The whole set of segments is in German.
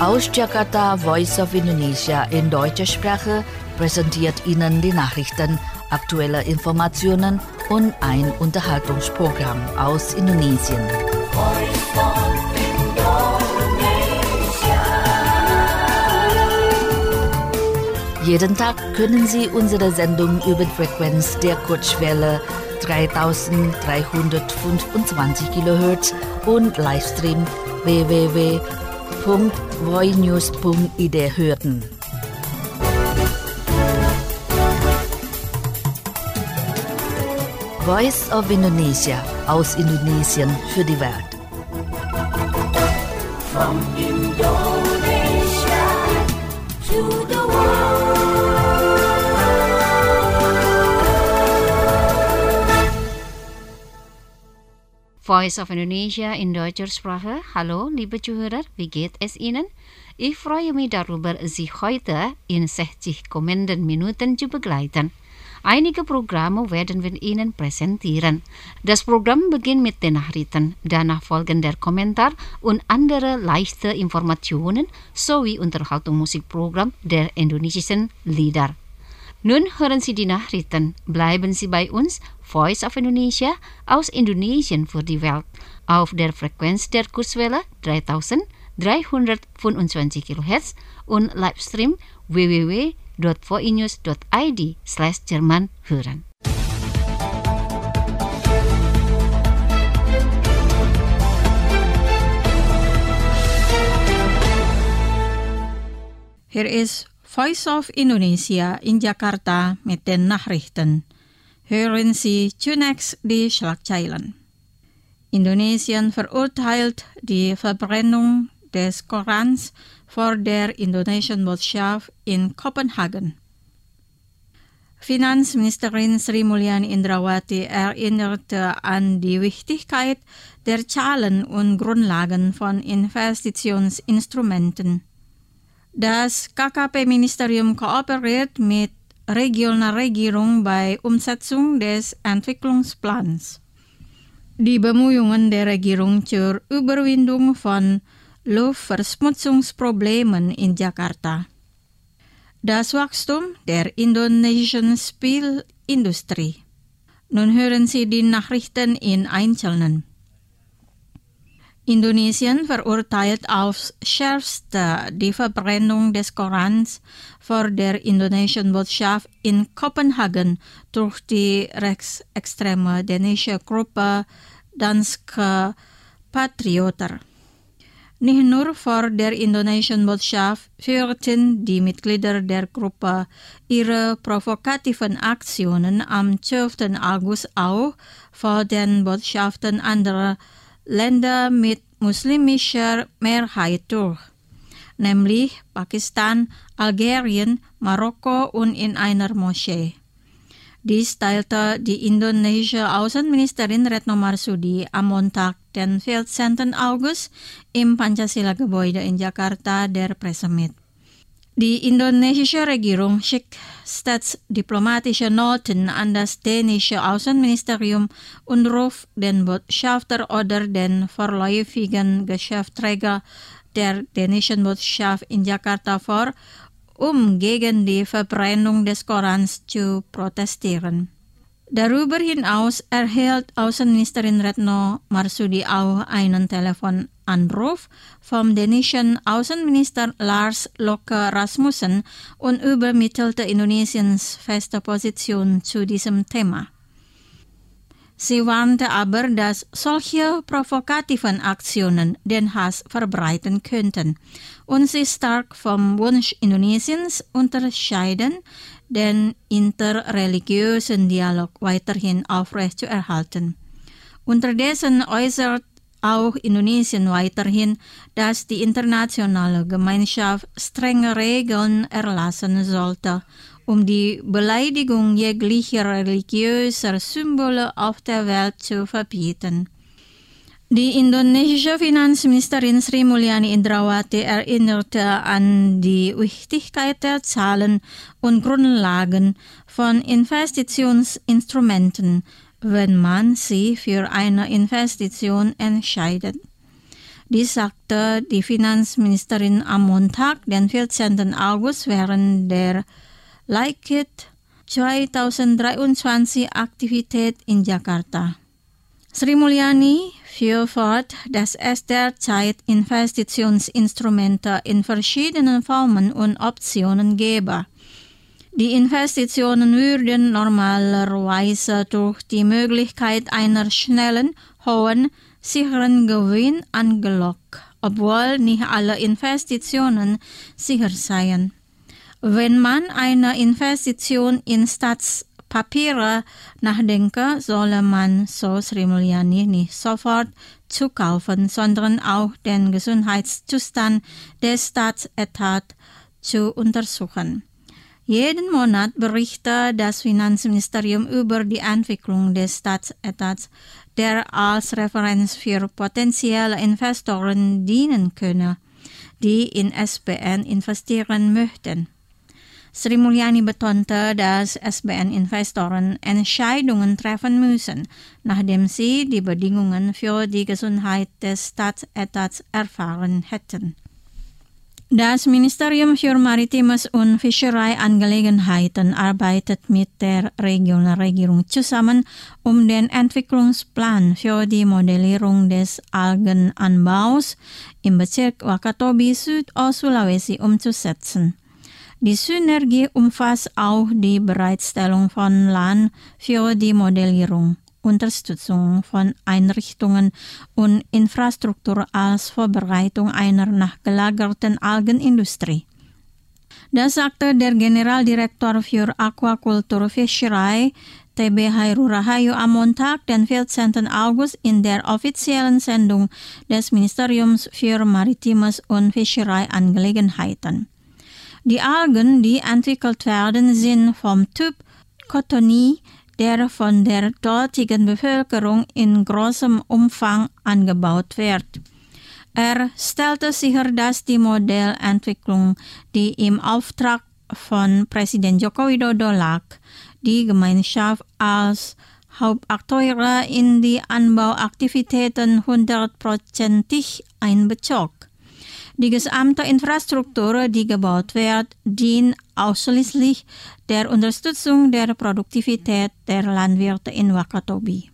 Aus Jakarta, Voice of Indonesia in deutscher Sprache präsentiert Ihnen die Nachrichten, aktuelle Informationen und ein Unterhaltungsprogramm aus Indonesien. Jeden Tag können Sie unsere Sendung über die Frequenz der Kurzwelle 3325 kHz und Livestream www.voinews.id hören. Voice of Indonesia aus Indonesien für die Welt. From Indonesia to the world. Voice of Indonesia in deutscher Sprache. Hallo, liebe Zuhörer, wie geht es Ihnen? Ich freue mich darüber, Sie heute in 60 kommenden Minuten zu begleiten. Einige Programme werden wir Ihnen präsentieren. Das Programm beginnt mit den Nachrichten, danach folgen der Kommentar und andere leichte Informationen sowie Unterhaltungsmusikprogramm der indonesischen Lieder. Nun hören Sie die Nachrichten. Bleiben Sie bei uns, Voice of Indonesia aus Indonesien für die Welt, auf der Frequenz der Kurzwelle 3325 kHz und Livestream www.voinews.id/Jerman hören. Hier ist Voice of Indonesia in Jakarta mit den Nachrichten. Hören Sie zunächst die Schlagzeilen. Indonesien verurteilt die Verbrennung des Korans vor der indonesischen Botschaft in Kopenhagen. Finanzministerin Sri Mulyani Indrawati erinnerte an die Wichtigkeit der Zahlen und Grundlagen von Investitionsinstrumenten. Das KKP-Ministerium kooperiert mit regionaler Regierung bei Umsetzung des Entwicklungsplans. Die Bemühungen der Regierung zur Überwindung von Luftverschmutzungsproblemen in Jakarta. Das Wachstum der indonesischen Spielindustrie. Nun hören Sie die Nachrichten in Einzelnen. Indonesien verurteilt aufs Schärfste die Verbrennung des Korans vor der indonesischen Botschaft in Kopenhagen durch die rechtsextreme dänische Gruppe Danske Patrioter. Nicht nur vor der indonesischen Botschaft führten die Mitglieder der Gruppe ihre provokativen Aktionen am 12. August auch vor den Botschaften anderer Länder mit muslimischer Mehrheit durch, nämlich Pakistan, Algerien, Marokko und in einer Moschee. Dies teilte die indonesische Außenministerin Retno Marsudi am Montag, den 14. August, im Pancasila-Gebäude in Jakarta der Presse mit. Die indonesische Regierung schickt staatsdiplomatische Noten an das dänische Außenministerium und ruft den Botschafter oder den vorläufigen Geschäftsträger der dänischen Botschaft in Jakarta vor, gegen die Verbrennung des Korans zu protestieren. Darüber hinaus erhielt Außenministerin Retno Marsudi auch einen Telefonanruf vom dänischen Außenminister Lars Løkke Rasmussen und übermittelte Indonesiens feste Position zu diesem Thema. Sie warnte aber, dass solche provokativen Aktionen den Hass verbreiten könnten und sie stark vom Wunsch Indonesiens unterscheiden, den interreligiösen Dialog weiterhin aufrechtzuerhalten. Unterdessen äußert auch Indonesien weiterhin, dass die internationale Gemeinschaft strenge Regeln erlassen sollte, die Beleidigung jeglicher religiöser Symbole auf der Welt zu verbieten. Die indonesische Finanzministerin Sri Mulyani Indrawati erinnerte an die Wichtigkeit der Zahlen und Grundlagen von Investitionsinstrumenten, wenn man sich für eine Investition entscheidet. Dies sagte die Finanzministerin am Montag, den 14. August, während der Laikit 2023 Aktivität in Jakarta. Sri Mulyani fuhr fort, dass es derzeit Investitionsinstrumente in verschiedenen Formen und Optionen gäbe. Die Investitionen würden normalerweise durch die Möglichkeit einer schnellen, hohen, sicheren Gewinn angelockt, obwohl nicht alle Investitionen sicher seien. Wenn man eine Investition in Staatspapiere nachdenke, solle man, so Sri Mulyani, nicht sofort zukaufen, sondern auch den Gesundheitszustand des Staatsetats zu untersuchen. Jeden Monat berichtet das Finanzministerium über die Entwicklung des Staatsetats, der als Referenz für potenzielle Investoren dienen könne, die in SBN investieren möchten. Sri Mulyani betonte, dass SBN-Investoren Entscheidungen treffen müssen, nachdem sie die Bedingungen für die Gesundheit des Staatsetats erfahren hätten. Das Ministerium für Maritimes und Fischereiangelegenheiten arbeitet mit der Regionalregierung zusammen, um den Entwicklungsplan für die Modellierung des Algenanbaus im Bezirk Wakatobi, Südost-Sulawesi umzusetzen. Die Synergie umfasst auch die Bereitstellung von Land für die Modellierung, Unterstützung von Einrichtungen und Infrastruktur als Vorbereitung einer nachgelagerten Algenindustrie. Das sagte der Generaldirektor für Aquakultur Fischerei, TB Hairul Rahayu, am Montag, den 14. August, in der offiziellen Sendung des Ministeriums für Maritimes und Fischereiangelegenheiten. Die Algen, die entwickelt werden, sind vom Typ Cotonie, der von der dortigen Bevölkerung in großem Umfang angebaut wird. Er stellte sicher, dass die Modellentwicklung, die im Auftrag von Präsident Joko Widodo lag, die Gemeinschaft als Hauptakteure in die Anbauaktivitäten 100% einbezog. Die gesamte Infrastruktur, die gebaut wird, dient ausschließlich der Unterstützung der Produktivität der Landwirte in Wakatobi.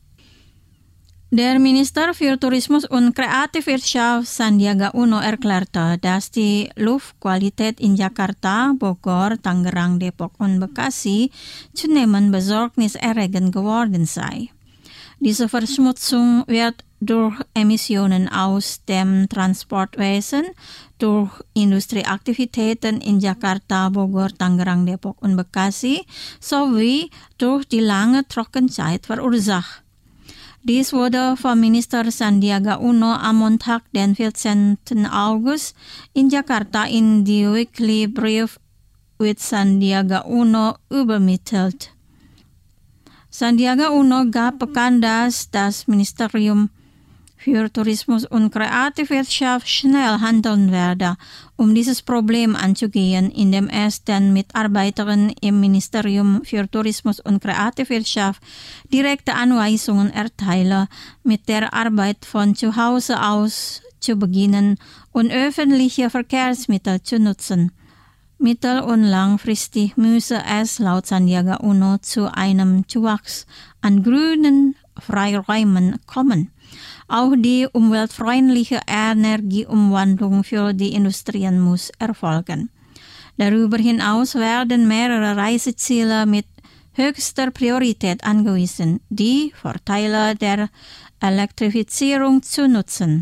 Der Minister für Tourismus und Kreativwirtschaft Sandiaga Uno erklärte, dass die Luftqualität in Jakarta, Bogor, Tangerang, Depok und Bekasi zunehmend besorgniserregend geworden sei. Diese Verschmutzung wird durch Emissionen aus dem Transportwesen, durch Industrieaktivitäten in Jakarta, Bogor, Tangerang, Depok und Bekasi sowie durch die lange Trockenzeit verursacht. Dies wurde vom Minister Sandiaga Uno am Montag, den 14. August, in Jakarta in die Weekly Brief with Sandiaga Uno übermittelt. Sandiaga Uno gab bekannt, dass das Ministerium für Tourismus und Kreativwirtschaft schnell handeln werde, um dieses Problem anzugehen, indem es den Mitarbeitern im Ministerium für Tourismus und Kreativwirtschaft direkte Anweisungen erteile, mit der Arbeit von zu Hause aus zu beginnen und öffentliche Verkehrsmittel zu nutzen. Mittel- und langfristig müsse es laut Sandiaga Uno zu einem Zuwachs an grünen Freiräumen kommen. Auch die umweltfreundliche Energieumwandlung für die Industrien muss erfolgen. Darüber hinaus werden mehrere Reiseziele mit höchster Priorität angewiesen, die Vorteile der Elektrifizierung zu nutzen.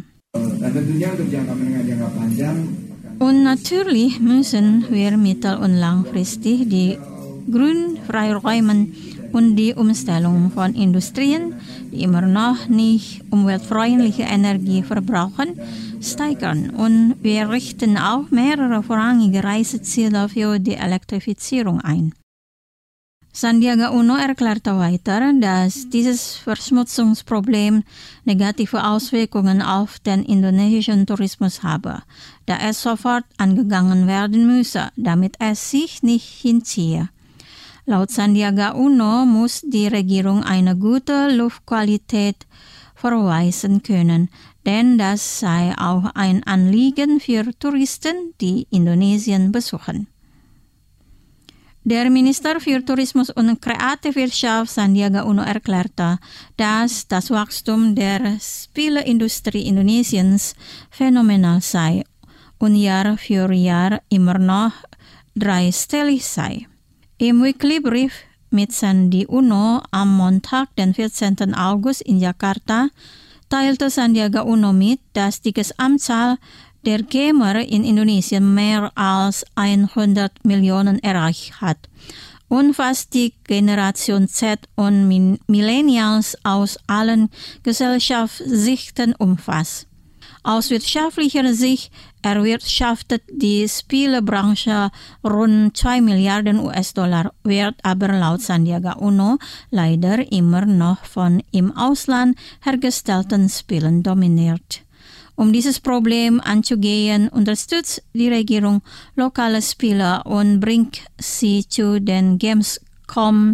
Und natürlich müssen wir mittel- und langfristig die Grünfreiräume und die Umstellung von Industrien, die immer noch nicht umweltfreundliche Energie verbrauchen, steigern. Und wir richten auch mehrere vorrangige Reiseziele für die Elektrifizierung ein. Sandiaga Uno erklärte weiter, dass dieses Verschmutzungsproblem negative Auswirkungen auf den indonesischen Tourismus habe, da es sofort angegangen werden müsse, damit es sich nicht hinziehe. Laut Sandiaga Uno muss die Regierung eine gute Luftqualität verweisen können, denn das sei auch ein Anliegen für Touristen, die Indonesien besuchen. Der Minister für Tourismus und Kreativwirtschaft Sandiaga Uno erklärte, dass das Wachstum der Spieleindustrie Indonesiens phänomenal sei und Jahr für Jahr immer noch dreistellig sei. Im Weekly-Brief mit Sandi Uno am Montag, den 14. August in Jakarta, teilte Sandiaga Uno mit, dass die Gesamtzahl der Gamer in Indonesien mehr als 100 Millionen erreicht hat und fast die Generation Z und Millennials aus allen Gesellschaftsschichten umfasst. Aus wirtschaftlicher Sicht erwirtschaftet die Spielebranche rund 2 Milliarden US-Dollar, wird aber laut Sandiaga Uno leider immer noch von im Ausland hergestellten Spielen dominiert. Um dieses Problem anzugehen, unterstützt die Regierung lokale Spieler und bringt sie zu den Gamescom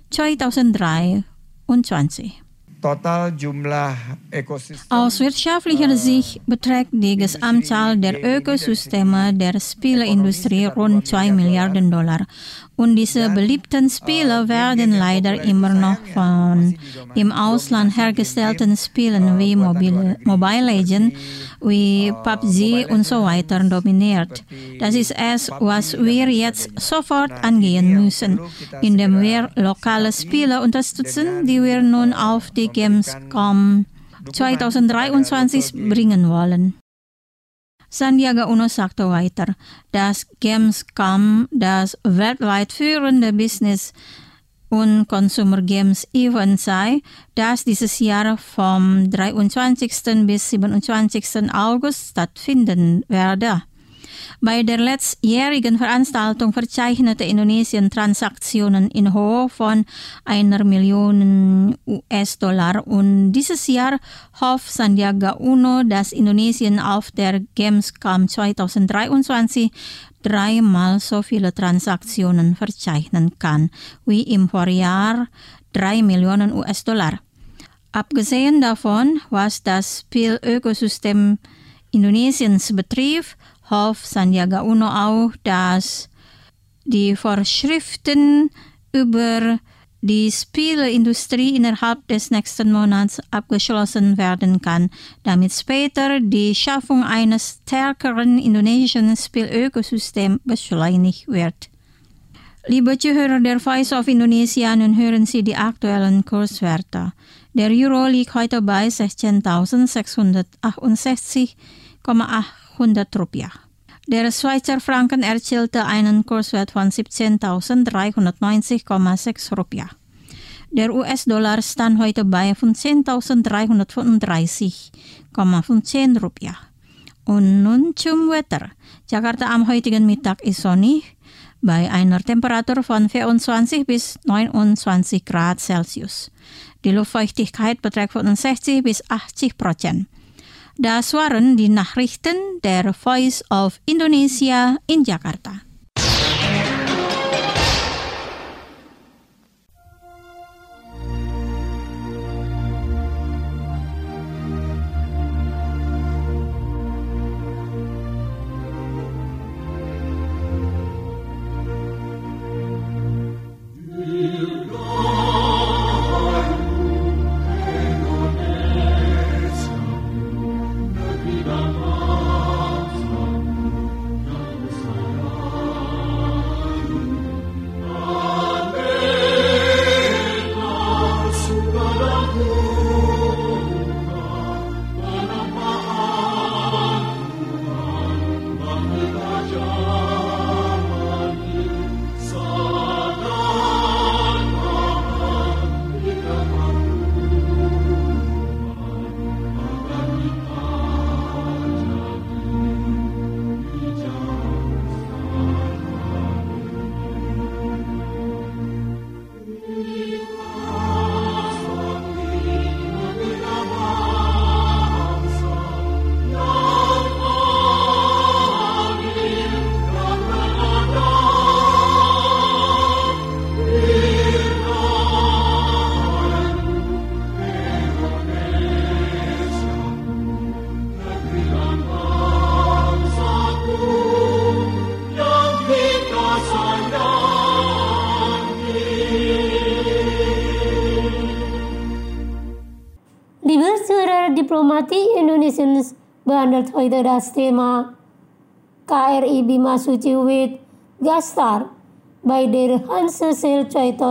2023. Total jumlah Ökosystem. Aus wirtschaftlicher Sicht beträgt die Gesamtzahl der Ökosysteme der Spieleindustrie rund 2 Milliarden Dollar. Und diese beliebten Spiele werden leider immer noch von im Ausland hergestellten Spielen wie Mobile Legends, wie PUBG und so weiter dominiert. Das ist es, was wir jetzt sofort angehen müssen, indem wir lokale Spiele unterstützen, die wir nun auf die Gamescom 2023 bringen wollen. Sandiaga Uno sagte weiter, dass Gamescom das weltweit führende Business- und Consumer Games Event sei, das dieses Jahr vom 23. bis 27. August stattfinden werde. Bei der letztjährigen Veranstaltung verzeichnete Indonesien Transaktionen in Höhe von 1 Million US-Dollar und dieses Jahr hofft Sandiaga Uno, dass Indonesien auf der Gamescom 2023 dreimal so viele Transaktionen verzeichnen kann wie im Vorjahr 3 Millionen US-Dollar. Abgesehen davon, was das Spielökosystem Indonesiens betrifft, hofft Sandiaga Uno auch, dass die Vorschriften über die Spieleindustrie innerhalb des nächsten Monats abgeschlossen werden kann, damit später die Schaffung eines stärkeren indonesischen Spielökosystems beschleunigt wird. Liebe Zuhörer der Voice of Indonesia, nun hören Sie die aktuellen Kurswerte. Der Euro liegt heute bei 16.668,800 Rupiah. Der Schweizer Franken erzielte einen Kurswert von 17.390,6 Rupiah. Der US-Dollar stand heute bei 15.335,15 Rupiah. Und nun zum Wetter. Jakarta am heutigen Mittag ist sonnig bei einer Temperatur von 24 bis 29 Grad Celsius. Die Luftfeuchtigkeit beträgt 65 bis 80%. Das waren die Nachrichten der Voice of Indonesia in Jakarta. Yang sayang Liebe Zuhörer, Diplomatie Indonesiens behandelt heute das Thema KRI Bima Suci with Gastar bei der Hansesel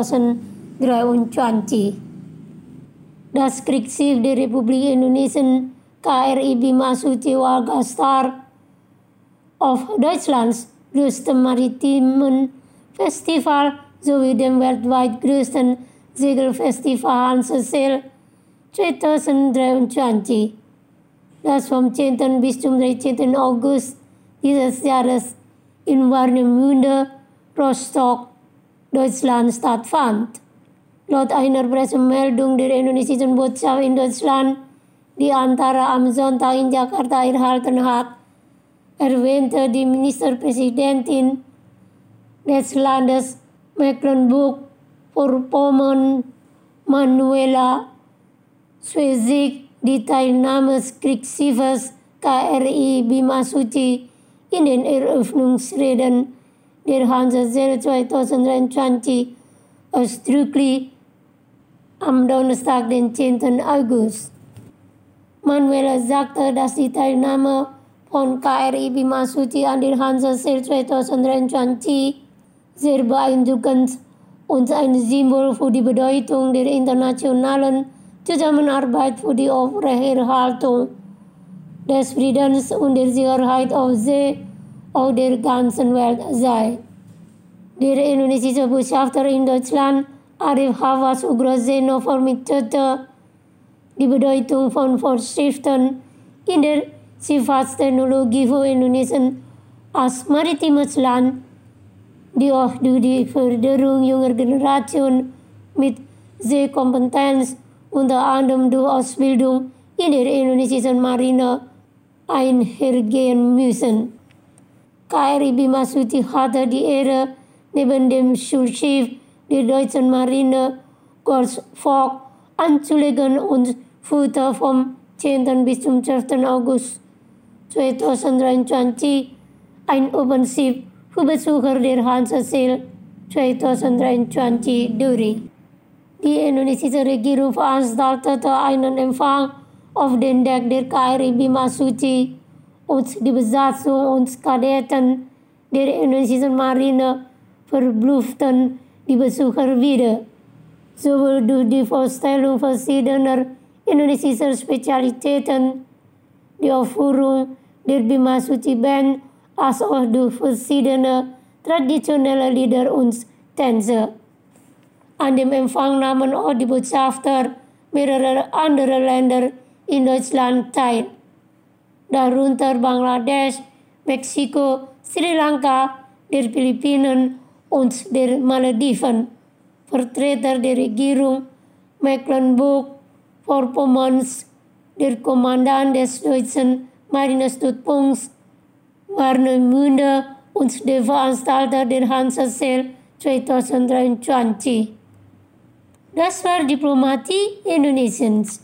2023. Das Kriegsschiff der Republik Indonesien KRI Bima Suci war Gastar auf Deutschlands größtem maritimen Festival sowie dem weltweit größten Segelfestival Hansesel 2023, das vom 10. bis zum 13. August dieses Jahres in Warnemünde, Rostock, Deutschland stattfand. Laut einer Pressemeldung der indonesischen Botschaft in Deutschland, die Antara am Sonntag in Jakarta erhalten hat, erwähnte die Ministerpräsidentin des Landes Mecklenburg-Vorpommern, Manuela Schwesig, die Teilnahme des Kriegsschiffes KRI Bima Suci in den Eröffnungsreden der Hansesel 2023 ausdrücklich am Donnerstag, den 10. August. Manuela sagte, dass die Teilnahme von KRI Bima Suci an der Hansesel 2023 sehr beeindruckend und ein Symbol für die Bedeutung der internationalen Zusammenarbeit für die Aufrechterhaltung des Friedens und der Sicherheit auf See auf der ganzen Welt sei. Der indonesische Botschafter in Deutschland, Arif Hawas Ugroseno, vermittelte die Bedeutung von Fortschritten in der Schifffahrtstechnologie für Indonesien als maritimes Land, die auch durch die Förderung junger Generation mit Seekompetenz unter anderem durch Ausbildung in der indonesischen Marine einhergehen müssen. KRI Bima Suci hatte die Ehre, neben dem Schulschiff der deutschen Marine Goldsfog anzulegen und führte vom 10. bis zum 12. August 2023 ein Open-Schiff für Besucher der Hansesel 2023 durch. Die indonesische Regierung veranstaltete einen Empfang auf dem Deck der KRI Bima Suci und die Besatzung und Kadetten der indonesischen Marine verblüfften die Besucher wieder, sowohl durch die Vorstellung verschiedener indonesischer Spezialitäten, die Aufführung der Bima Suci Band, als auch durch verschiedene traditionelle Lieder und Tänze. An dem Empfang nahmen auch die Botschafter mehrerer anderer Länder in Deutschland teil, darunter Bangladesch, Mexiko, Sri Lanka, der Philippinen und der Malediven. Vertreter der Regierung Mecklenburg-Vorpommerns, der Kommandant des deutschen Marinestützpunkts Warnemünde und der Veranstalter der Hansesel 2023. Das war Diplomatie Indonesiens.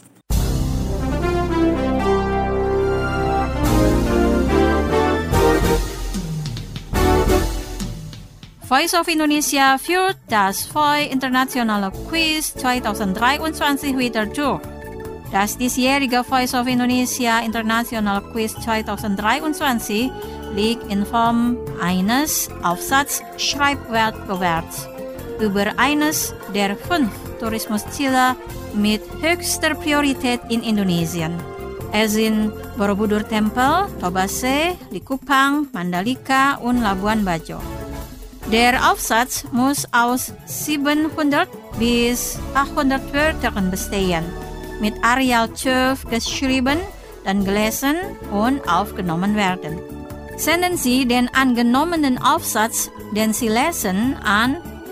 Voice of Indonesia führt das VOI Internationale Quiz 2023 wieder durch. Das diesjährige Voice of Indonesia International Quiz 2023 liegt in Form eines Aufsatz-Schreibwettbewerbs über eines der 5 Tourismusziele mit höchster Priorität in Indonesien. Es sind Borobudur Tempel, Tobase, Likupang, Mandalika und Labuan Bajo. Der Aufsatz muss aus 700 bis 800 Wörtern bestehen, mit Arial 12 geschrieben, dann gelesen und aufgenommen werden. Senden Sie den angenommenen Aufsatz, den Sie lesen, an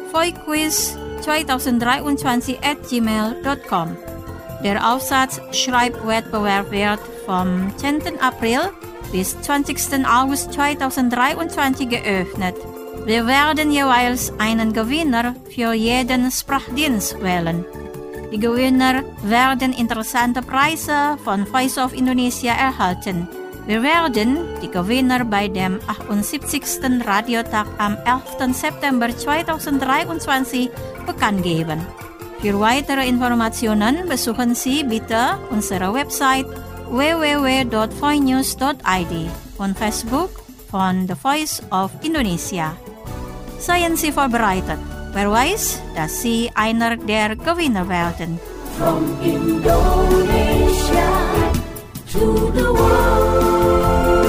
voiquiz2023@gmail.com. Der Aufsatz-Schreibwettbewerb wird vom 10. April bis 20. August 2023 geöffnet. Wir werden jeweils einen Gewinner für jeden Sprachdienst wählen. Die Gewinner werden interessante Preise von Voice of Indonesia erhalten. Wir werden die Gewinner bei dem 78. Radiotag am 11. September 2023 bekannt geben. Für weitere Informationen besuchen Sie bitte unsere Website www.voinews.id und Facebook von The Voice of Indonesia. Seien Sie vorbereitet, wer weiß, dass Sie einer der Gewinner werden. From Indonesia to the world.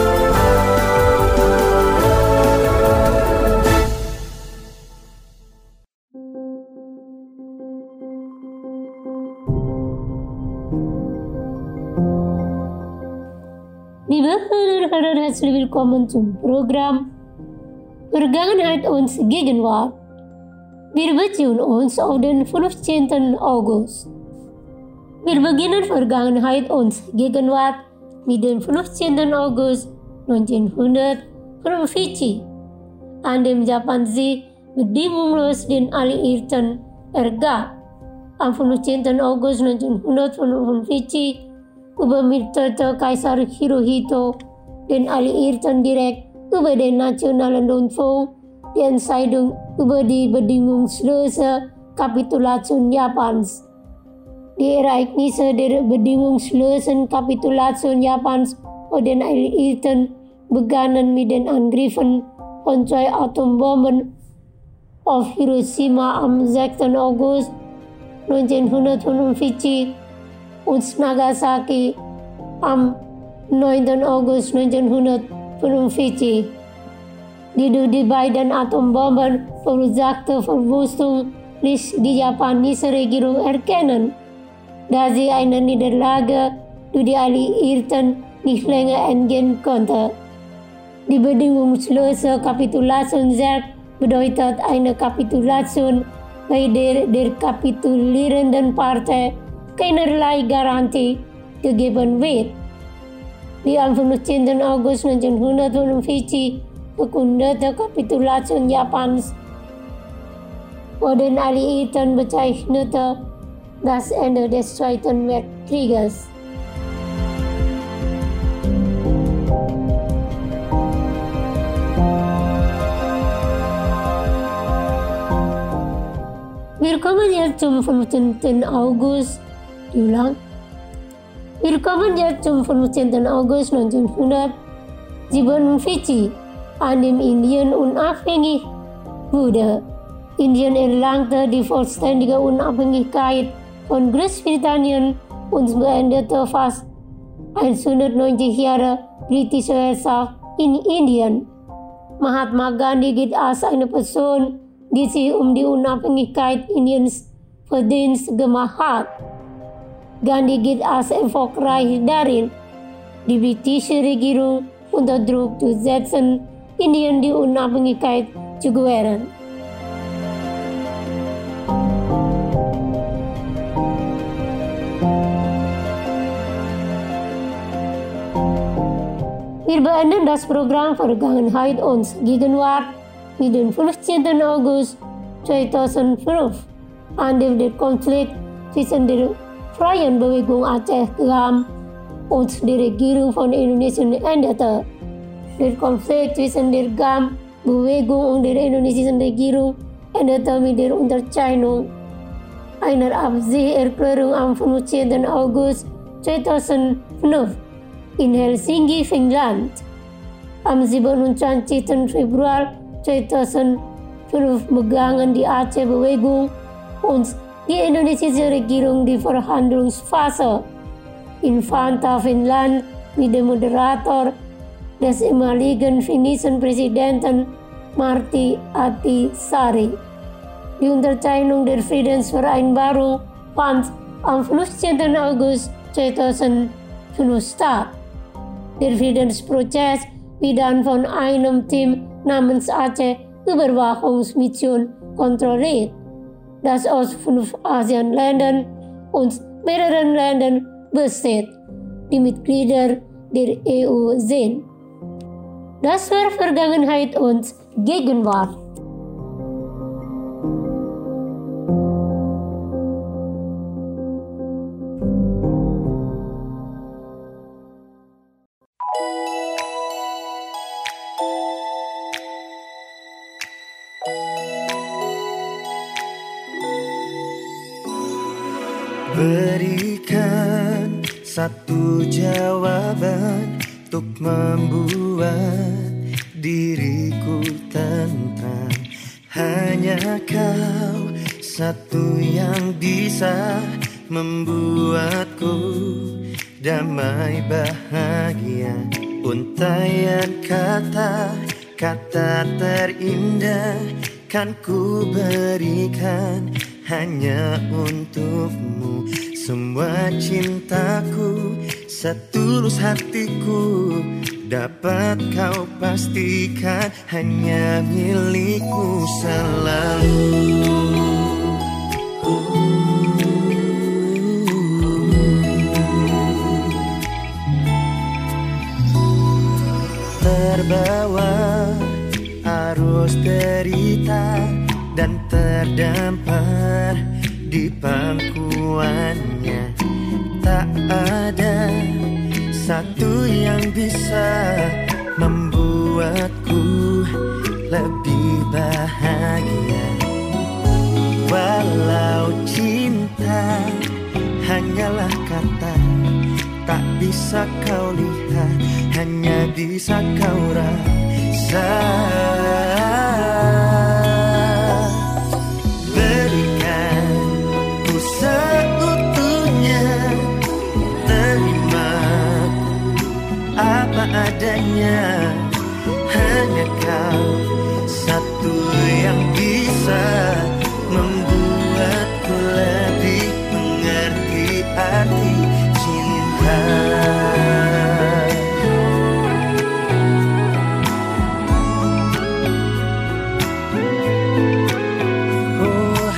Liebe Hörer, herzlich willkommen zum Programm Vergangenheit und Gegenwart. Wir beziehen uns auf den 15. August. Wir beginnen Vergangenheit und Gegenwart mit dem 15. August 1945, an dem Japan sich bedingungslos den Alliierten ergab. Am 15. August 1945 übermittelte Kaiser Hirohito den Alliierten direkt über den nationalen Rundfunk die Entscheidung über die bedingungslose Kapitulation Japans. Die Ereignisse der bedingungslosen Kapitulation Japans vor den Alliierten begannen mit den Angriffen von 2 Atombomben auf Hiroshima am 6. August 1945 und Nagasaki am 9. August 1945. Die beiden Atombomben verursachte Verwüstung ließ die japanische Regierung erkennen, dass sie eine Niederlage durch die Alliierten nicht länger entgehen konnte. Die bedingungslose Kapitulation selbst bedeutet eine Kapitulation, bei der kapitulierenden Partei keinerlei Garantie gegeben wird. Die am 15. August 1945 verkündete Kapitulation Japans vor den Alliierten bezeichnete das Ende des Zweiten Weltkrieges. Wir kommen jetzt zum 15. August. Wir kommen jetzt zum 15. August 1947, an dem Indien unabhängig wurde. Indien erlangte die vollständige Unabhängigkeit von Großbritannien und beendete fast 190 Jahre britische Herrschaft in Indien. Mahatma Gandhi gilt als eine Person, die sich um die Unabhängigkeit Indiens Verdienst gemacht hat. Gandhi gilt als erfolgreich darin, die britische Regierung unter Druck zu setzen, Indien die Unabhängigkeit zu gewähren. Wir beenden das Programm Vergangenheit und Gegenwart mit dem 15. August 2005, an dem der Konflikt zwischen der Freien Bewegung Aceh Gam und der Regierung von Indonesien endete. Der Konflikt zwischen der Gam-Bewegung und der indonesischen Regierung endete mit der Unterzeichnung einer Absichtserklärung am 15. August 2005 in Helsinki, Finnland. Am 27. Februar 2005 begann die Aceh-Bewegung und die indonesische Regierung die Verhandlungsphase. In Vantaa, Finnland, mit dem Moderator des ehemaligen finnischen Präsidenten Martti Ahtisaari. Die Unterzeichnung der Friedensvereinbarung fand am 15. August 2005 statt. Der Friedensprozess wird dann von einem Team namens Aceh Überwachungsmission kontrolliert, das aus 5 ASEAN-Ländern und mehreren Ländern besteht, die Mitglieder der EU sind. Das war Vergangenheit und Gegenwart. satu jawaban untuk membuat diriku tentram. Hanya kau satu yang bisa membuatku damai bahagia. Untaian kata-kata terindah kan ku berikan hanya untukmu. Semua cintaku, setulus hatiku, dapat kau pastikan hanya milikku selalu. Terbawa arus derita dan terdampar di pangkuannya, tak ada satu yang bisa membuatku lebih bahagia. Walau cinta hanyalah kata, tak bisa kau lihat, hanya bisa kau rasa. Berikan ku seutuhnya, terima apa adanya. Hanya kau satu yang bisa membuatku lebih mengerti arti cinta. Oh,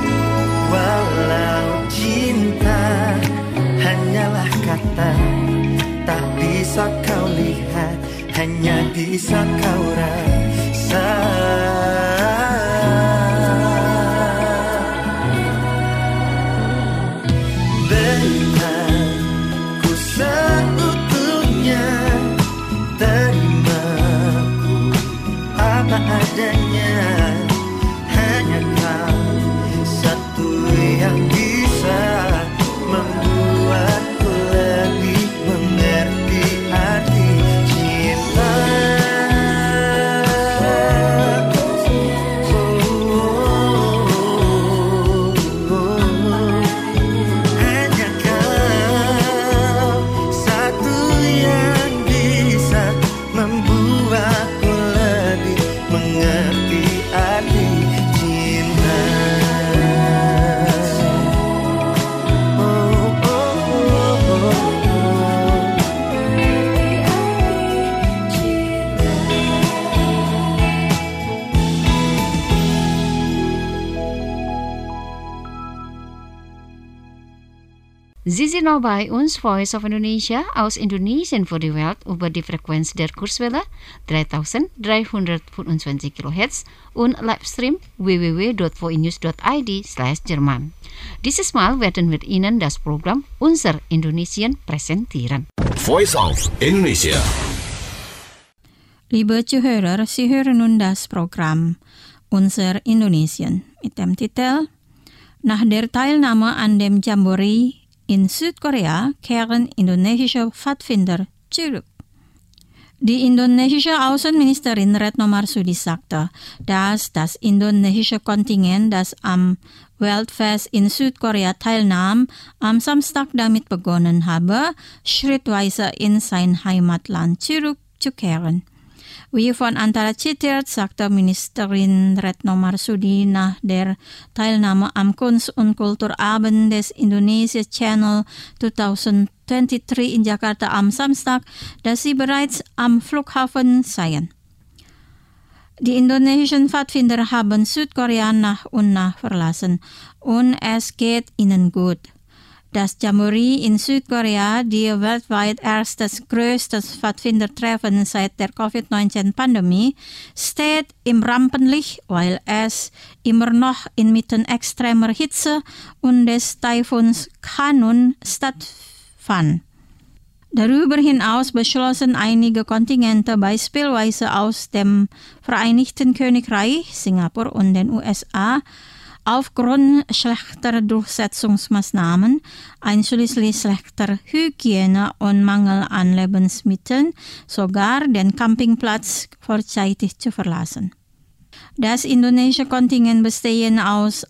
walau cinta hanyalah kata, tak bisa kau lihat, hanya bisa kau rasa. Berikan ku seutuhnya, terimaku apa adanya. Hanya kau satu yang bisa membuatku lebih mengerti arti cinta. Hanya kau satu yang bisa membuatku lebih mengerti arti cinta. Sie sind noch bei uns, Voice of Indonesia, aus Indonesien für die Welt über die Frequenz der Kurzwelle 3325 kHz und Livestream www.voinews.id/Jerman. Dieses Mal werden wir Ihnen das Programm Unser Indonesien präsentieren. Voice of Indonesia. Liebe Zuhörer, Sie hören nun das Programm Unser Indonesien mit dem Titel Nach der Teilnahme an dem Jamboree in Südkorea kehren indonesische Pfadfinder zurück. Die indonesische Außenministerin Retno Marsudi sagte, dass das indonesische Kontingent, das am Weltfest in Südkorea teilnahm, am Samstag damit begonnen habe, schrittweise in sein Heimatland zurückzukehren. Wie von Antara zitiert, sagte Ministerin Retno Marsudi nach der Teilnahme am Kunst- und Kulturabend des Indonesia Channel 2023 in Jakarta am Samstag, dass sie bereits am Flughafen seien. Die indonesischen Pfadfinder haben Südkorea nach und nach verlassen und es geht ihnen gut. Das Jamboree in Südkorea, die weltweit erstes größtes Pfadfindertreffen seit der Covid-19-Pandemie, steht im Rampenlicht, weil es immer noch inmitten extremer Hitze und des Taifuns Khanun stattfand. Darüber hinaus beschlossen einige Kontingente beispielsweise aus dem Vereinigten Königreich, Singapur und den USA, Aufgrund schlechter Durchsetzungsmaßnahmen, einschließlich schlechter Hygiene und Mangel an Lebensmitteln, sogar den Campingplatz vorzeitig zu verlassen. Das indonesische Kontingent bestehend aus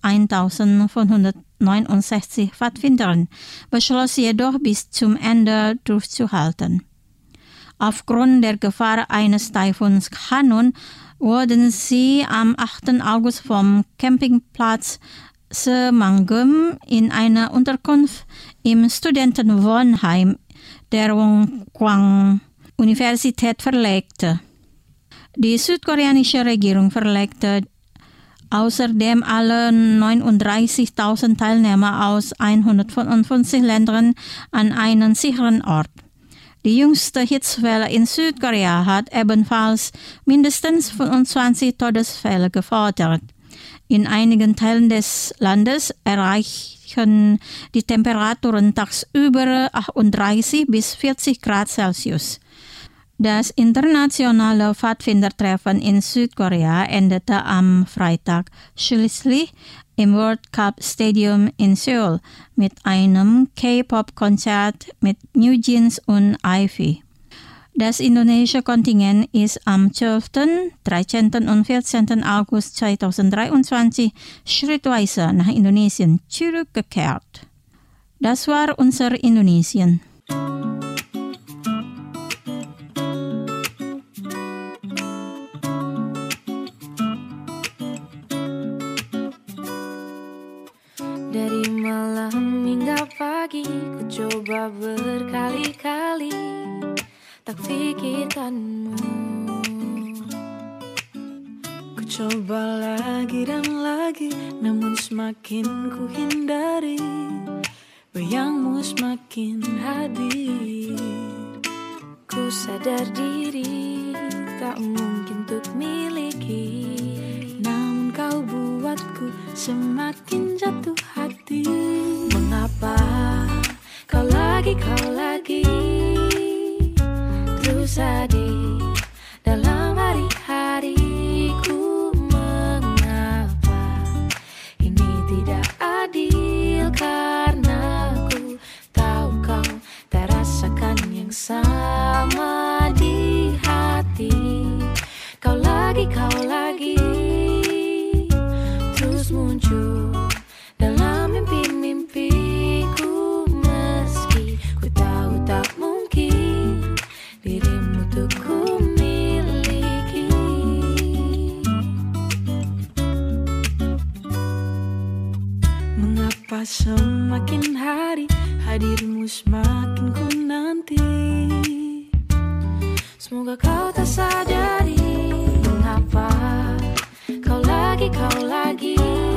1569 Pfadfindern beschloss jedoch bis zum Ende durchzuhalten. Aufgrund der Gefahr eines Taifuns Hanun wurden sie am 8. August vom Campingplatz Semanggem in eine Unterkunft im Studentenwohnheim der Wonkwang Universität verlegte. Die südkoreanische Regierung verlegte außerdem alle 39.000 Teilnehmer aus 155 Ländern an einen sicheren Ort. Die jüngste Hitzewelle in Südkorea hat ebenfalls mindestens 25 Todesfälle gefordert. In einigen Teilen des Landes erreichen die Temperaturen tagsüber 38 bis 40 Grad Celsius. Das internationale Pfadfindertreffen in Südkorea endete am Freitag schließlich im World Cup Stadium in Seoul mit einem K-Pop-Konzert mit New Jeans und Ivy. Das indonesische Kontingent ist am 12., 13. und 14. August 2023 schrittweise nach Indonesien zurückgekehrt. Das war unser Indonesien. Dari malam hingga pagi ku coba berkali-kali tak pikirkanmu. Ku coba lagi dan lagi, namun semakin ku hindari, bayangmu semakin hadir. Ku sadar diri tak mungkin untuk miliki, namun kau buatku semakin jatuh hati. Mengapa kau lagi terus hadir dalam hari-hariku? Mengapa ini tidak adil? Karena ku tahu kau tak rasakan yang sama di hati. Kau lagi terus muncul dalam mimpi-mimpiku, meski ku tahu tak mungkin dirimu tuh ku miliki. Mengapa semakin hari hadirmu semakin ku nanti? Semoga kau tak sadari mengapa kau lagi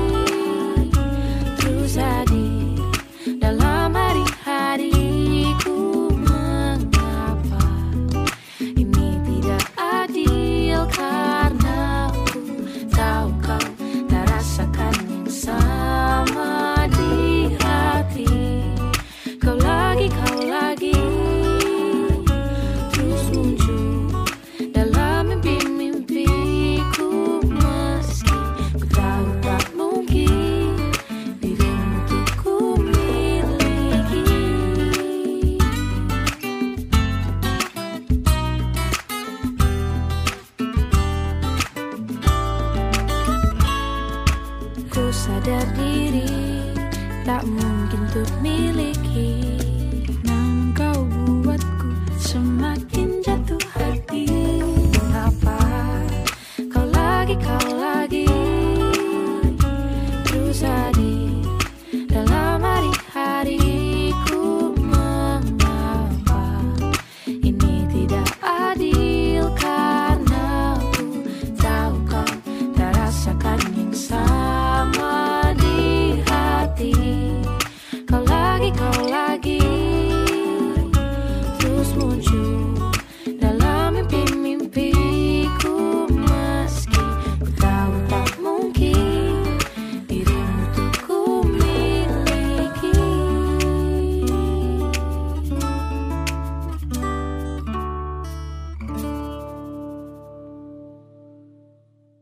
terus hadir dalam hari-hariku. Mengapa ini tidak adil? Karena ku tahu kau tak rasakan yang sama di hati. Kau lagi terus muncul dalam mimpi-mimpiku, meski ku tahu tak mungkin dirimu tuh ku miliki. Ku sadar diri tak mungkin untuk miliki, namun kau buatku semakin jatuh hati. Mengapa kau lagi terus hadir dalam hari-hariku? Mengapa ini tidak adil? Karena ku tahu kau tak rasakan yang sama di hati. Kau lagi terus muncul dalam mimpi-mimpiku, meski ku tahu tak mungkin dirimu tuh ku miliki.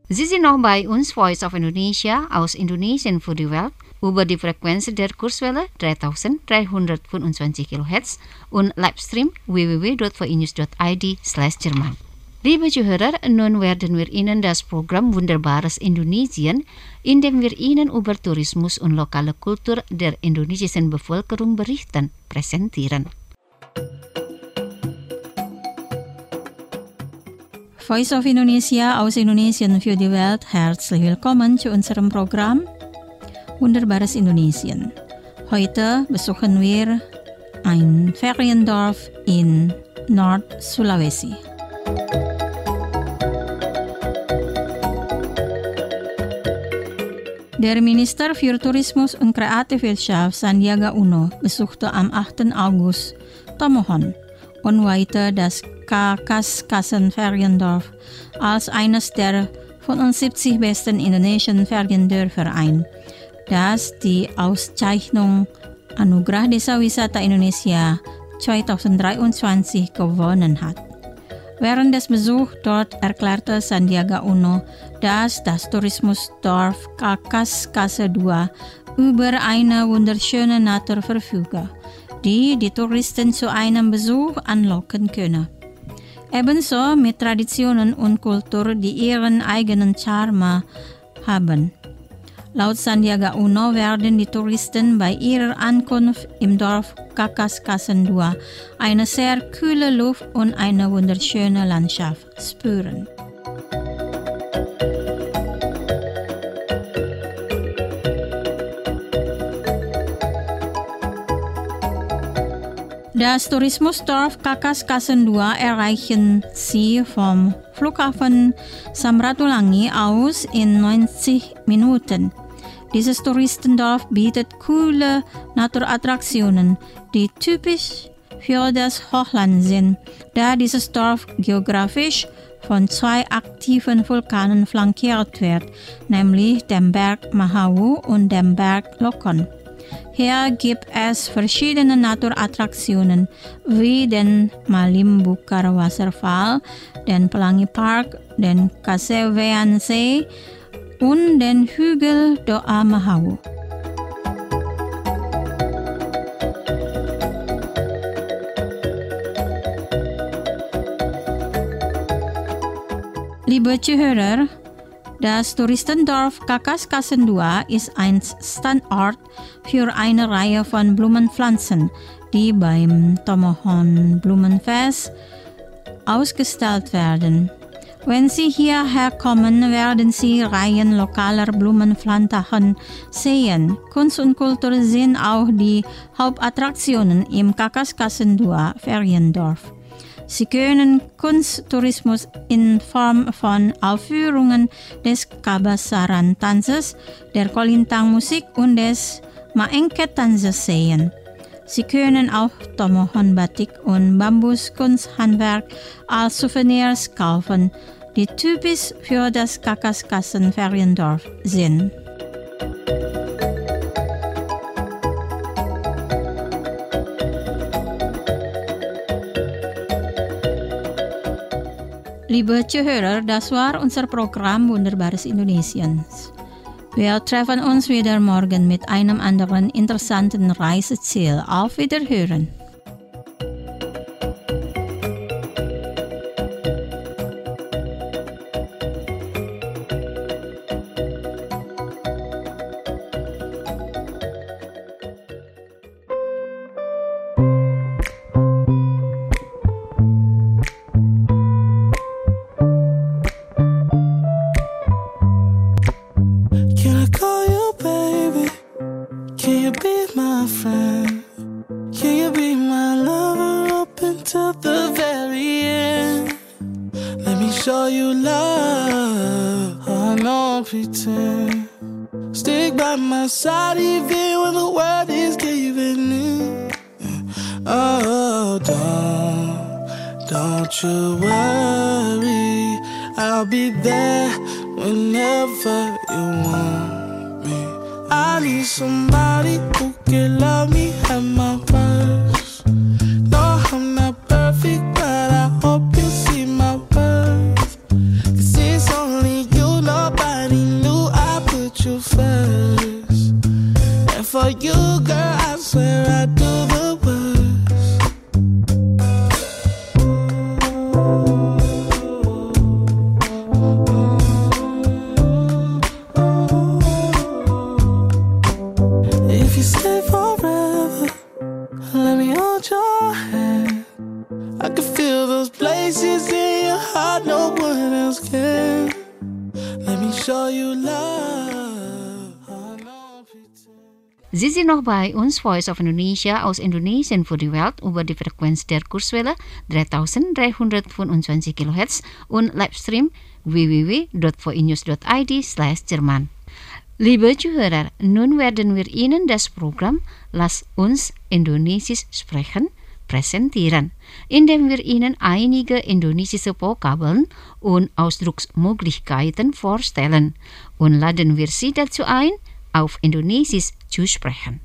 Sie sind noch bei uns, Voice of Indonesia, aus Indonesien für die Welt, über die Frequenz der Kurzwelle 3325 kHz und Livestream www.voinews.id/Jerman. Liebe Zuhörer, nun werden wir Ihnen das Programm Wunderbares Indonesien, in dem wir Ihnen über Tourismus und lokale Kultur der indonesischen Bevölkerung berichten, präsentieren. Voice of Indonesia aus Indonesien für die Welt, herzlich willkommen zu unserem Programm Wunderbares Indonesien. Heute besuchen wir ein Feriendorf in Nord-Sulawesi. Der Minister für Tourismus und Kreativwirtschaft Sandiaga Uno besuchte am 8. August Tomohon und weihte das Kakaskasen-Feriendorf als eines der 75 besten indonesischen Feriendörfer ein, das die Auszeichnung Anugerah Desa Wisata Indonesia 2023 gewonnen hat. Während des Besuchs dort erklärte Sandiaga Uno, dass das Tourismusdorf Kakaskase II über eine wunderschöne Natur verfüge, die Touristen zu einem Besuch anlocken könne. Ebenso mit Traditionen und Kultur, die ihren eigenen Charme haben. Laut Sandiaga Uno werden die Touristen bei ihrer Ankunft im Dorf Kakaskasen II eine sehr kühle Luft und eine wunderschöne Landschaft spüren. Das Tourismusdorf Kakaskasen II erreichen Sie vom Flughafen Samratulangi aus in 90 Minuten. Dieses Touristendorf bietet coole Naturattraktionen, die typisch für das Hochland sind, da dieses Dorf geografisch von zwei aktiven Vulkanen flankiert wird, nämlich dem Berg Mahawu und dem Berg Lokon. Hier gibt es verschiedene Naturattraktionen wie den Malimbukar Wasserfall, den Pelangi Park, den Kasewean See und den Hügel Doa Mahawu. Liebe Zuhörer, das Touristendorf Kakaskasen II ist ein Standort für eine Reihe von Blumenpflanzen, die beim Tomohon Blumenfest ausgestellt werden. Wenn Sie hierher kommen, werden Sie Reihen lokaler Blumenpflanzen sehen. Kunst und Kultur sind auch die Hauptattraktionen im Kakaskasen II Feriendorf. Sie können Kunsttourismus in Form von Aufführungen des Kabasaran-Tanzes, der Kolintang-Musik und des Maengket-Tanzes sehen. Sie können auch Tomohon Batik und Bambuskunsthandwerk als Souvenirs kaufen, die typisch für das Kakaskasen Feriendorf sind. Liebe Zuhörer, das war unser Programm Wunderbares Indonesiens. Wir treffen uns wieder morgen mit einem anderen interessanten Reiseziel. Auf Wiederhören! Show you love, I don't pretend. Stick by my side even when the world is giving in. Oh, don't you worry, I'll be there whenever you want me. I need somebody who can love me at my worst. No, I'm not perfect, but I hope you see my worth. 'Cause it's only you, no I can feel those places in your heart no one else can. Let me show you love. Sie sind noch bei uns, Voice of Indonesia aus Indonesien für die Welt über die Frequenz der Kurzwelle 3325 kHz und Livestream www.voinews.id/Jerman. Liebe Zuhörer, nun werden wir Ihnen das Programm Lass uns Indonesisch sprechen präsentieren, indem wir Ihnen einige indonesische Vokabeln und Ausdrucksmöglichkeiten vorstellen und laden wir Sie dazu ein, auf Indonesisch zu sprechen.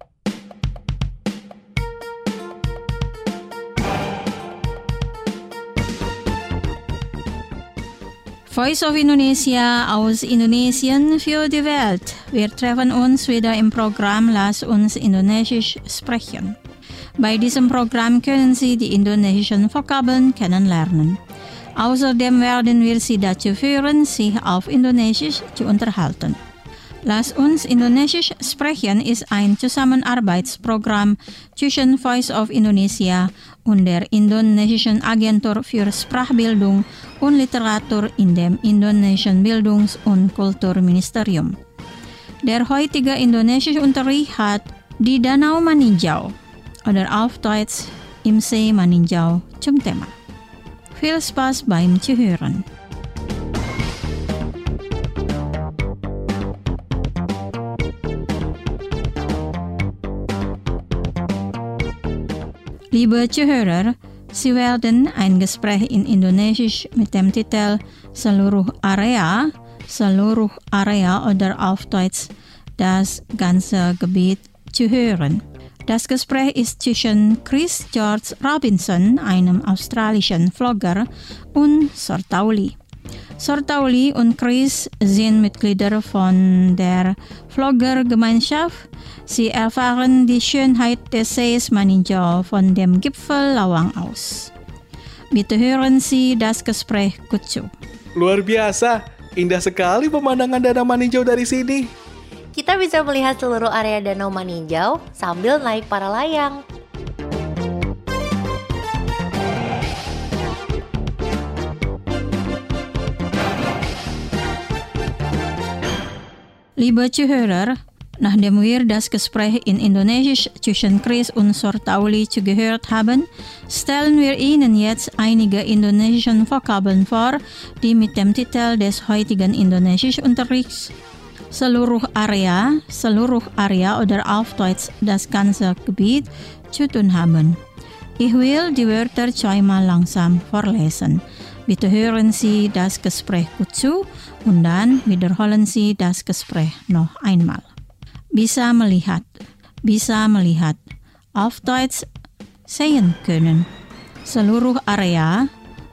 Voice of Indonesia aus Indonesien für die Welt. Wir treffen uns wieder im Programm Lass uns Indonesisch sprechen. Bei diesem Programm können Sie die indonesischen Vokabeln kennenlernen. Außerdem werden wir Sie dazu führen, sich auf Indonesisch zu unterhalten. Lass uns Indonesisch sprechen ist ein Zusammenarbeitsprogramm zwischen Voice of Indonesia und der Indonesischen Agentur für Sprachbildung und Literatur in dem indonesischen Bildungs- und Kulturministerium. Der heutige Indonesischunterricht hat die Danau Maninjau oder auf Deutsch im See Maninjau zum Thema. Viel Spaß beim Zuhören. Liebe Zuhörer, Sie werden ein Gespräch in Indonesisch mit dem Titel Seluruh Area oder auf Deutsch das ganze Gebiet zu hören. Das Gespräch ist zwischen Chris George Robinson, einem australischen Vlogger, und Sortauli. Sortauli und Chris sind Mitglieder von der Vloggergemeinschaft. Sie erfahren die Schönheit des Sees Maninjau von dem Gipfel Lawang aus. Bitte hören Sie das Gespräch gut zu. Luar biasa, indah sekali pemandangan Danau Maninjau dari sini. Kita bisa melihat seluruh area Danau Maninjau sambil naik para layang. Liebe Zuhörer, nachdem wir das Gespräch in Indonesisch zwischen Chris und Sortauli zugehört haben, stellen wir Ihnen jetzt einige indonesische Vokabeln vor, die mit dem Titel des heutigen Indonesischunterrichts Seluruh Area oder auf Deutsch das ganze Gebiet zu tun haben. Ich will die Wörter zweimal langsam vorlesen. Bitte hören Sie das Gespräch gut zu und dann wiederholen Sie das Gespräch noch einmal. Bisa melihat, auf Deutsch sehen können. Seluruh Area,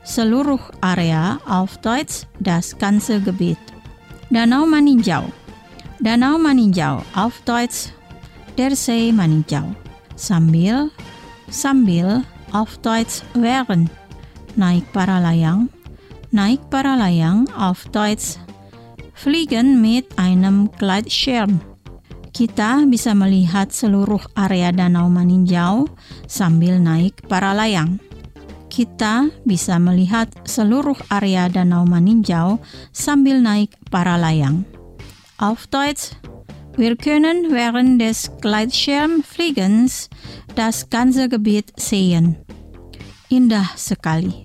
auf Deutsch das ganze Gebiet. Danau Maninjau, auf Deutsch der See Maninjau. Sambil, auf Deutsch während. Naik para layang, auf Deutsch fliegen mit einem Gleitschirm. Kita bisa melihat seluruh area Danau Maninjau sambil naik para layang. Kita bisa melihat seluruh area Danau Maninjau sambil naik para layang. Auf Deutsch, wir können während des Gleitschirmfliegens das ganze Gebiet sehen. Indah sekali,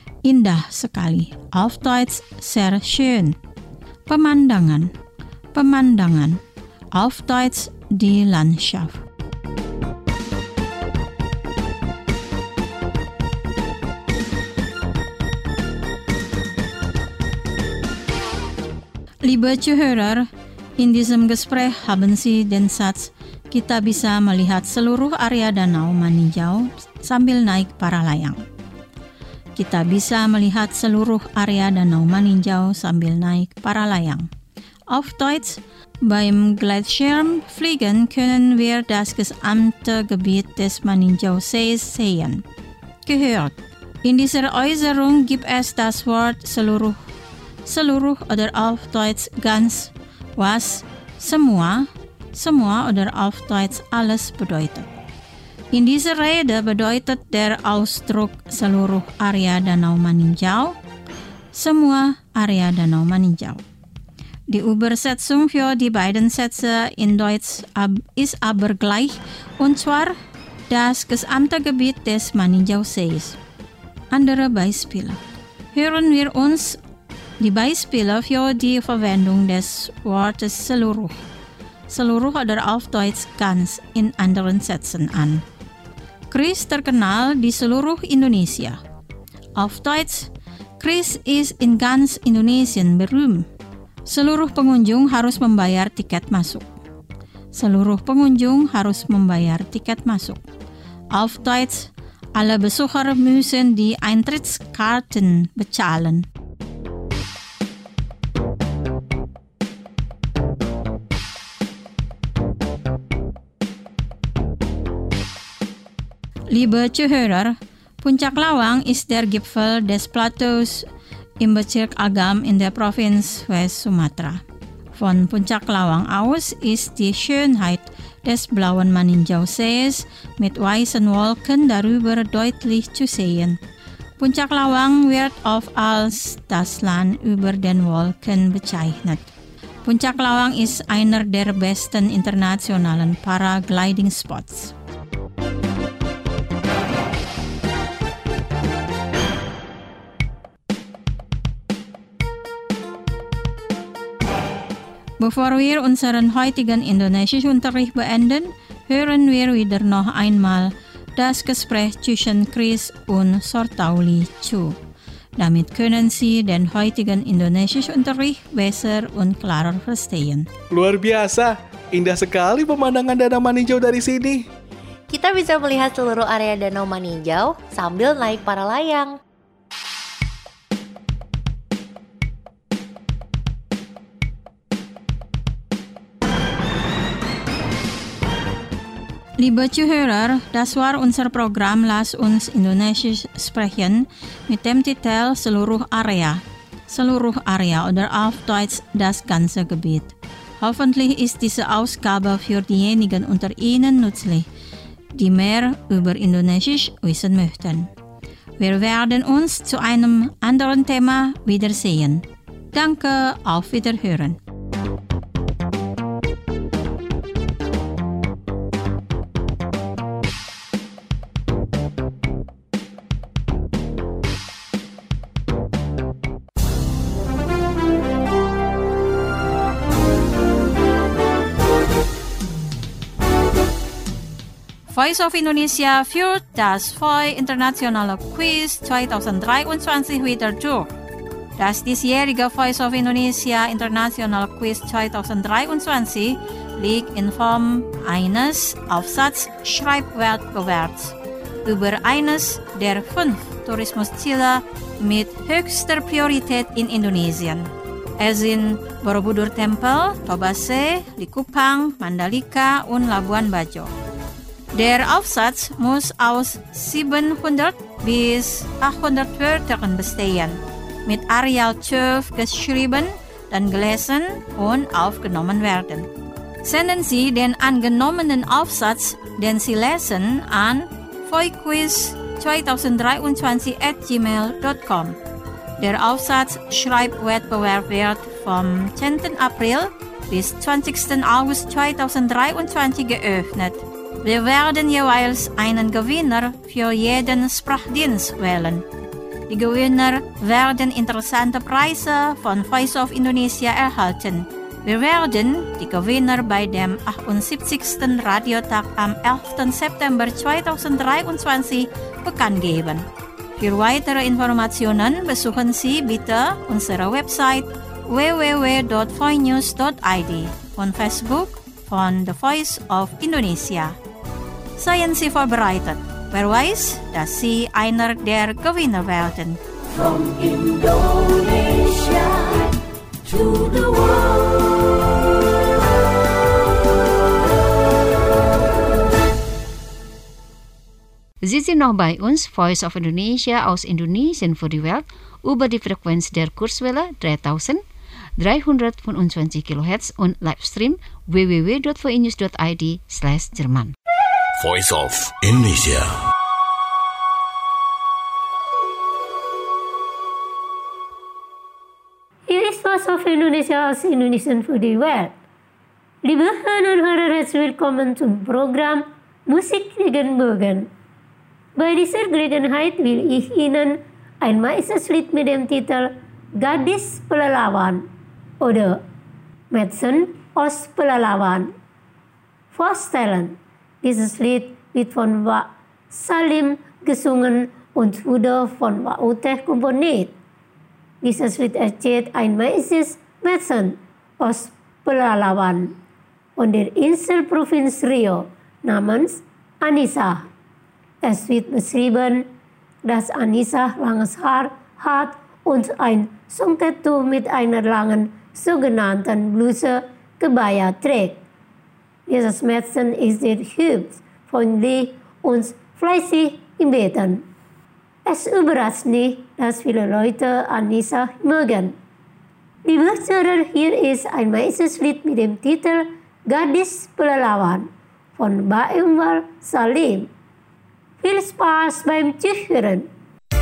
auf Deutsch sehr schön. Pemandangan, auf Deutsch die Landschaft. Liebe Zuhörer, in diesem Gespräch haben Sie den Satz "Kita bisa melihat seluruh area Danau Maninjau sambil naik para layang." Kita bisa melihat seluruh area Danau Maninjau sambil naik para layang. Auf Deutsch, beim Gleitschirmfliegen können wir das gesamte Gebiet des Maninjau-Sees sehen. Gehört. In dieser Äußerung gibt es das Wort seluruh oder auf Deutsch ganz, was semua oder auf Deutsch alles bedeutet. In dieser Rede bedeutet der Ausdruck seluruh area Danau Maninjau, semua area Danau Maninjau. Die Übersetzung für die beiden Sätze in Deutsch ist aber gleich, und zwar das gesamte Gebiet des Maninjausees. Andere Beispiele. Hören wir uns die Beispiele für die Verwendung des Wortes seluruh. Seluruh oder auf Deutsch ganz in anderen Sätzen an. Kris terkenal di seluruh Indonesia. Auf Deutsch, Kris ist in ganz Indonesien berühmt. Seluruh pengunjung harus membayar tiket masuk. Seluruh pengunjung harus membayar tiket masuk. Auf Deutsch, alle Besucher müssen die Eintrittskarten bezahlen. Liebe Zuhörer, Puncak Lawang ist der Gipfel des Plateaus im Bezirk Agam in der Provinz West Sumatra. Von Puncak Lawang aus ist die Schönheit des blauen Maninjausees mit weißen Wolken darüber deutlich zu sehen. Puncak Lawang wird oft als das Land über den Wolken bezeichnet. Puncak Lawang ist einer der besten internationalen Paragliding-Spots. Bevor wir unseren heutigen Indonesischunterricht beenden, hören wir wieder noch einmal das Gespräch zwischen Kris und Sortauli zu. Damit können Sie den heutigen Indonesischunterricht besser und klarer verstehen. Luar biasa, indah sekali pemandangan Danau Maninjau dari sini. Kita bisa melihat seluruh area Danau Maninjau sambil naik para layang. Liebe Zuhörer, das war unser Programm Lass uns Indonesisch sprechen mit dem Titel Seluruh Area. Seluruh Area oder auf Deutsch das ganze Gebiet. Hoffentlich ist diese Ausgabe für diejenigen unter Ihnen nützlich, die mehr über Indonesisch wissen möchten. Wir werden uns zu einem anderen Thema wiedersehen. Danke, auf Wiederhören. Voice of Indonesia führt das VOI Internationale Quiz 2023 wieder durch. Das diesjährige Voice of Indonesia International Quiz 2023 liegt in Form eines Aufsatz-Schreibwettbewerbs über eines der 5 Tourismusziele mit höchster Priorität in Indonesien. Es sind Borobudur Tempel, Tobase, Likupang, Mandalika und Labuan Bajo. Der Aufsatz muss aus 700 bis 800 Wörtern bestehen, mit Areal 12 geschrieben, dann gelesen und aufgenommen werden. Senden Sie den angenommenen Aufsatz, den Sie lesen, an voiquiz2023@gmail.com. Der Aufsatz-Schreibwettbewerb wird vom 10. April bis 20. August 2023 geöffnet. Wir werden jeweils einen Gewinner für jeden Sprachdienst wählen. Die Gewinner werden interessante Preise von Voice of Indonesia erhalten. Wir werden die Gewinner bei dem 78. Radiotag am 11. September 2023 bekannt geben. Für weitere Informationen besuchen Sie bitte unsere Website www.voinews.id und Facebook von The Voice of Indonesia. Seien Sie vorbereitet. Wer weiß, dass Sie einer der Gewinner werden. From Indonesia to the world. Sie sind noch bei uns, Voice of Indonesia aus Indonesien für die Welt, über die Frequenz der Kurzwelle 3325 kHz und Livestream www.voinews.id/Jerman. Voice of Indonesia. Here is Voice of Indonesia als Indonesian voor de wereld. Liebe Hörner und Hörer, herzlich willkommen zum Programm Musik Regenbogen. Bei dieser Gelegenheit will ich Ihnen ein meistes Lied mit dem Titel Gadis Pelalawan oder Mädchen aus Pelalawan vorstellen. Dieses Lied wird von Wak Salim gesungen und wurde von Wak Uteh komponiert. Dieses Lied erzählt ein weißes Mädchen aus Pelalawan von der Inselprovinz Rio namens Anissa. Es wird beschrieben, dass Anissa langes Haar hat und ein Songketuch mit einer langen sogenannten Bluse Kebaya trägt. Dieses Mädchen ist sehr hübsch, freundlich und fleißig im Beten. Es überrascht nicht, dass viele Leute Anissa mögen. Liebe Zuhörer, hier ist ein weißes Lied mit dem Titel Gadis Pelalawan von Wak Salim. Viel Spaß beim Zuhören.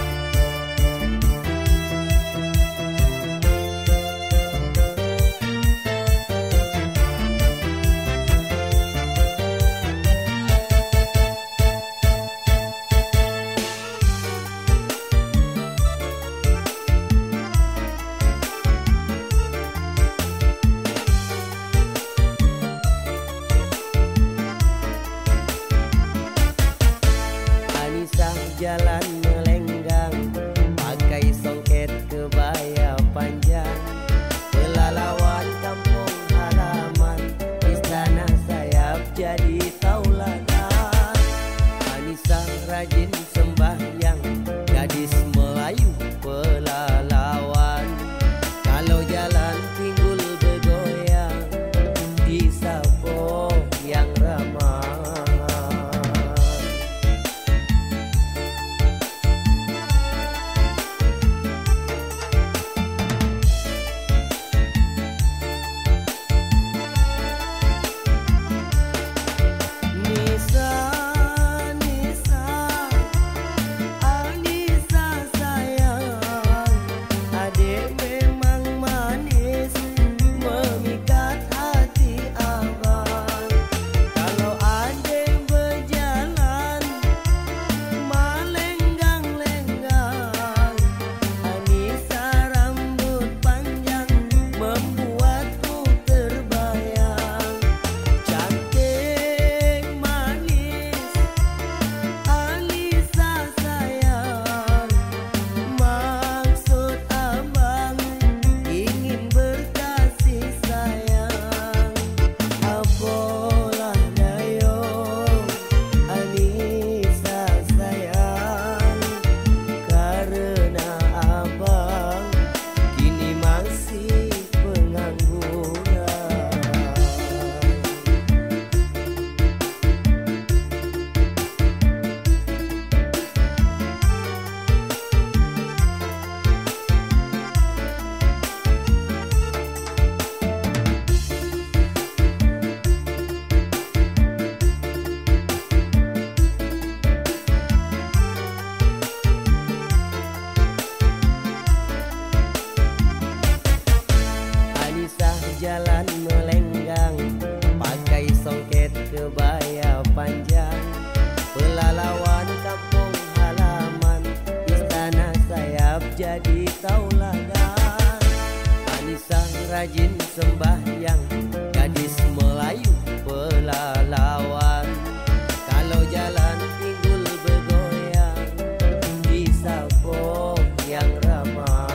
Jalan melenggang, pakai songket kebaya panjang, pelalawan kampung halaman, istana sayap jadi tauladan. Anissa rajin sembahyang, gadis Melayu pelalawan. Kalau jalan pinggul bergoyang, disapo yang ramah. Jalan melenggang, pakai songket kebaya panjang, pelalawan kampung halaman, istana sayap jadi tauladan. Anissa rajin sembahyang, gadis Melayu pelalawan. Kalau jalan pinggul bergoyang, disapo yang ramah.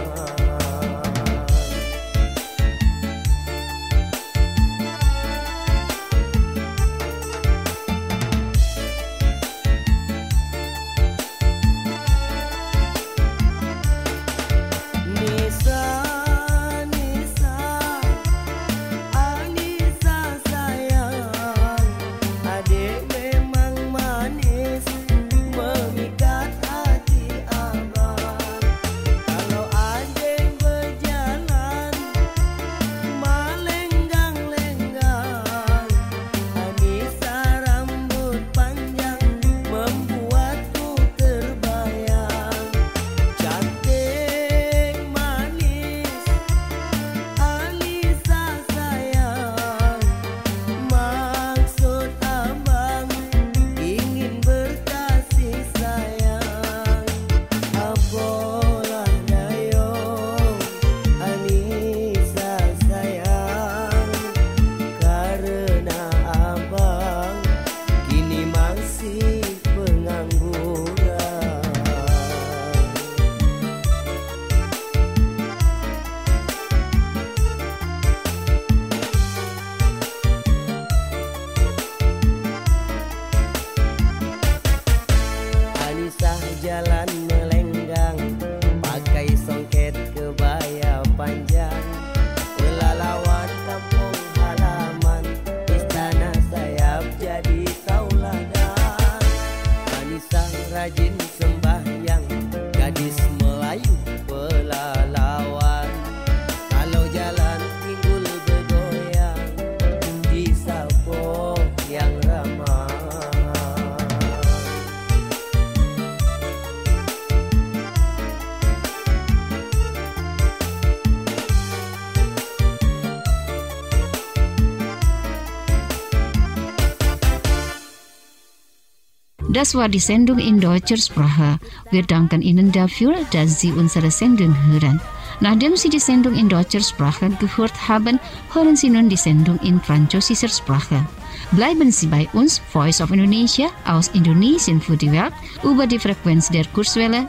Das war die Sendung in deutscher Sprache. Wir danken Ihnen dafür, dass Sie unsere Sendung hören. Nachdem Sie die Sendung in deutscher Sprache gehört haben, hören Sie nun die Sendung in französischer Sprache. Bleiben Sie bei uns, Voice of Indonesia aus Indonesien für die Welt, über die Frequenz der Kurzwelle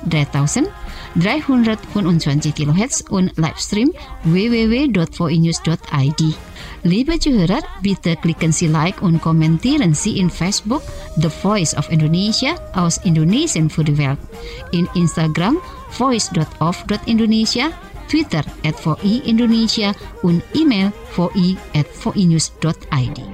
3325 kHz und Livestream www.voinews.id. Liebe Zuhörer, bitte klicken Sie Like und kommentieren Sie in Facebook The Voice of Indonesia aus Indonesien für die Welt, in Instagram voice.of.indonesia, Twitter @VOI Indonesia und E-Mail voi@voinews.id.